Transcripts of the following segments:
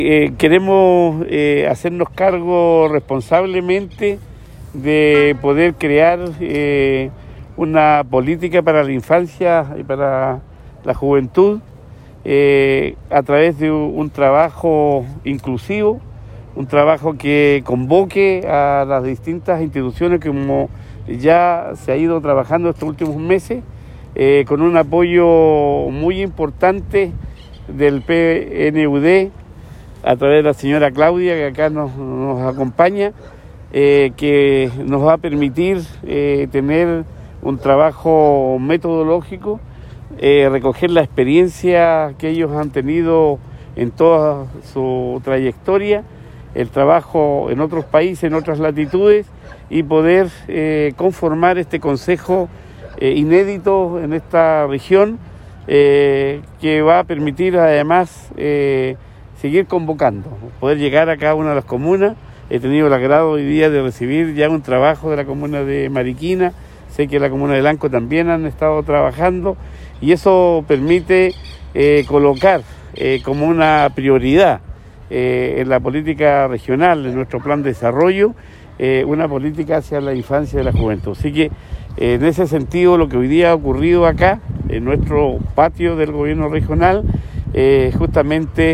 Queremos hacernos cargo responsablemente de poder crear una política para la infancia y para la juventud a través de un trabajo inclusivo, un trabajo que convoque a las distintas instituciones como ya se ha ido trabajando estos últimos meses, con un apoyo muy importante del PNUD, a través de la señora Claudia, que acá nos acompaña, que nos va a permitir tener un trabajo metodológico, recoger la experiencia que ellos han tenido en toda su trayectoria, el trabajo en otros países, en otras latitudes, y poder conformar este consejo inédito en esta región, que va a permitir además seguir convocando, poder llegar a cada una de las comunas. He tenido el agrado hoy día de recibir ya un trabajo de la comuna de Mariquina, sé que la comuna de Lanco también han estado trabajando, y eso permite colocar como una prioridad en la política regional, en nuestro plan de desarrollo, una política hacia la infancia y la juventud. Así que en ese sentido, lo que hoy día ha ocurrido acá, en nuestro patio del gobierno regional, justamente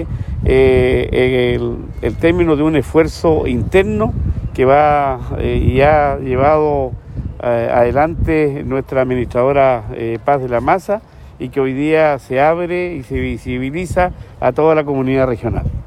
el término de un esfuerzo interno que va y ha llevado adelante nuestra administradora Paz de la Maza, y que hoy día se abre y se visibiliza a toda la comunidad regional.